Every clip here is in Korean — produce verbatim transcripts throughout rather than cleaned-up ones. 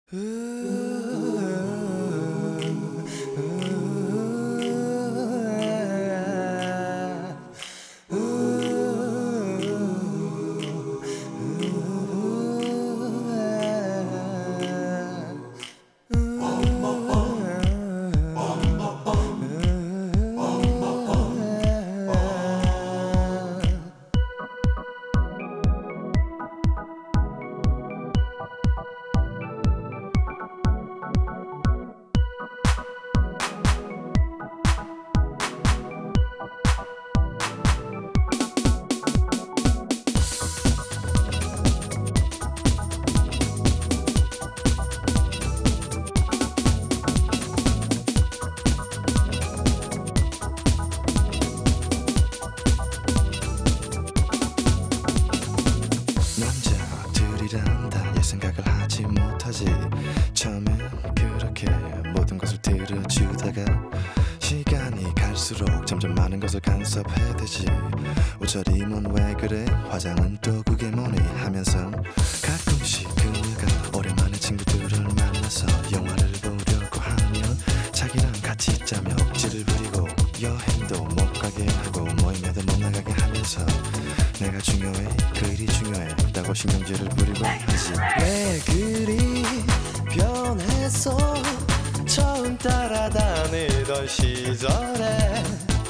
남자들이란다 이 생각을 하지 못하지. 처음엔 그렇게 모든 것을 들어주다가 시간이 갈수록 점점 많은 것을 간섭해대지. 옷차림은 왜 그래, 화장은 또 그게 뭐니 하면서 가끔씩 그녀가 오랜만에 친구들을 만나서 영화를 보려고 하면 자기랑 같이 짜며 억지를 부리고 여행도 못 가게 하고 모임에도 못 나가게 하면서 내가 중요해 그 일이 중요해 라고 신경질을 부리고 하지. 왜 그리 변했어 처음 따라다니던 시절에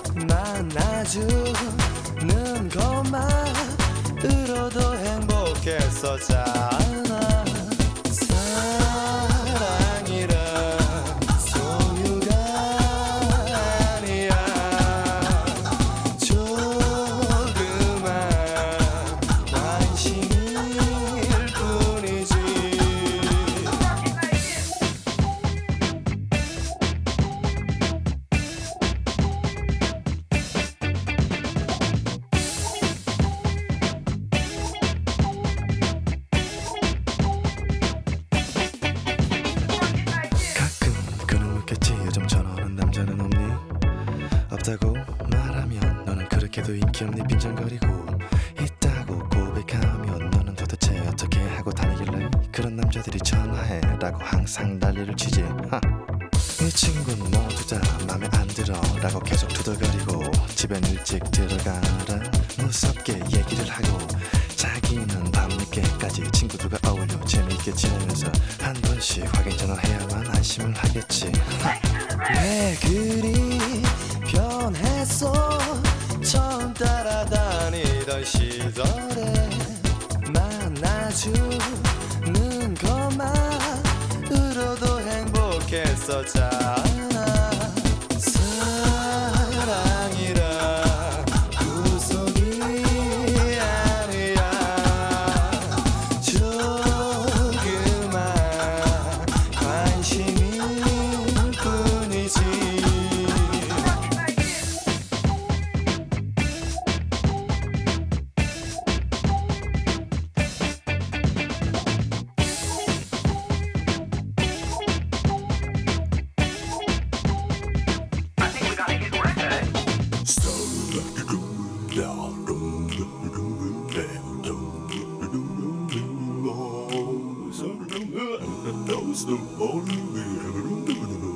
만나주는 것만으로도 행복했었잖아. 사랑이란 소유가 아니야. 조그만 관심일 뿐이지. 요즘 전화오는 남자는 없니? 없다고 말하면 너는 그렇게도 인기 없니 빈정거리고 있다고 고백하면 너는 도대체 어떻게 하고 다니길래 그런 남자들이 전화해 라고 항상 난리를 치지. 하. 이 친구는 모두 다 맘에 안 들어 라고 계속 투덜거리고 집엔 일찍 들어가라 무섭게 얘기를 하고 자기는 밤늦게까지 친구들과 어울려 재미있게 지내면서 한 번씩 확인 전화를 해야만 안심을 하겠지. 왜 그리 변했어 처음 따라다니던 시절에 만나주는 것만으로도 행복했었잖아. 사랑이란 구속이 아니야. 조그만 관심일 뿐이지. That was the only way.